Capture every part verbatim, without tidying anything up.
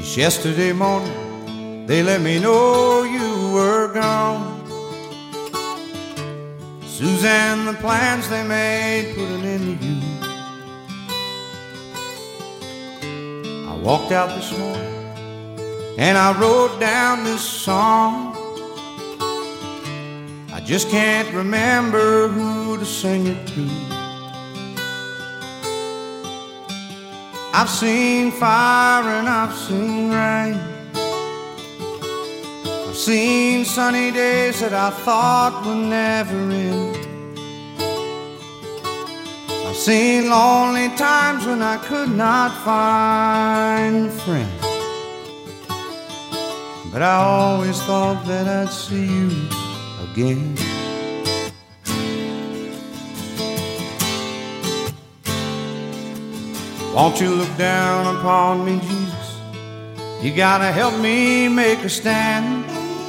Yesterday morning, they let me know you were gone. Suzanne, the plans they made put an end to you. I walked out this morning and I wrote down this song. I just can't remember who to sing it to. I've seen fire and I've seen rain. I've seen sunny days that I thought would never end. I've seen lonely times when I could not find a friend. But I always thought that I'd see you again. Won't you look down upon me, Jesus? You gotta help me make a stand.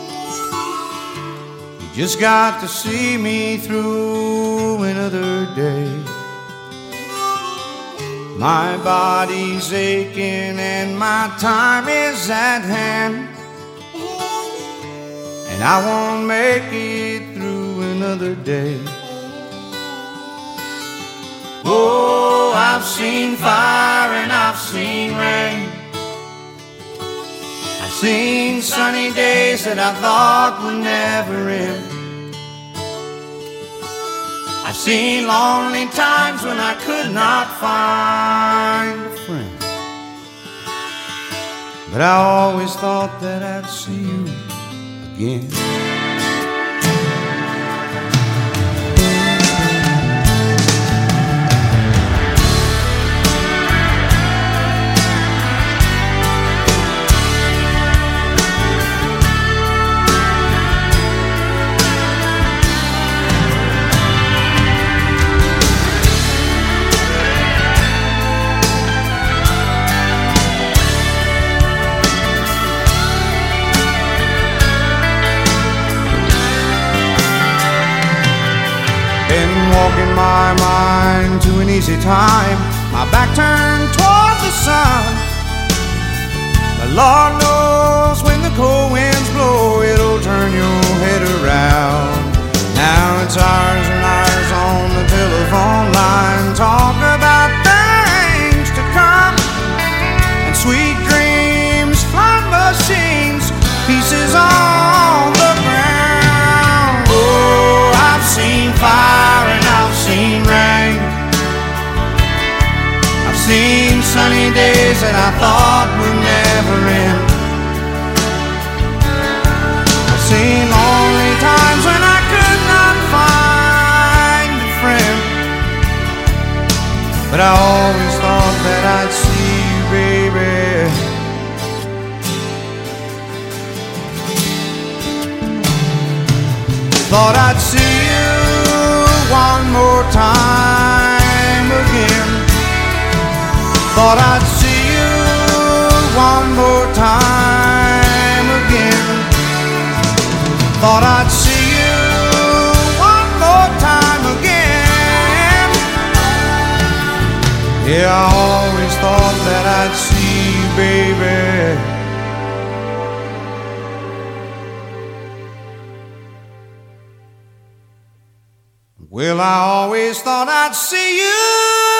You just got to see me through another day. My body's aching and my time is at hand, and I won't make it through another day. Oh, I've seen fire and I've seen rain. I've seen sunny days that I thought would never end. I've seen lonely times when I could not find a friend. But I always thought that I'd see you again. Been walking my mind to an easy time, my back turned toward the sun. But Lord knows when the cold winds blow, it'll turn your head around. Now it's hours and hours on the telephone line, talk about things to come, and sweet dreams, flying machines, pieces on the ground. Oh, I've seen fire and I've seen rain. I've seen sunny days that I thought would never end. I've seen lonely times when I could not find a friend. But I always thought that I'd see you, baby. Thought I'd see you one more time again. Thought I'd see you one more time again. Thought I'd see you one more time again. Yeah, I always thought that I'd see you, baby. Well, I always thought I'd see you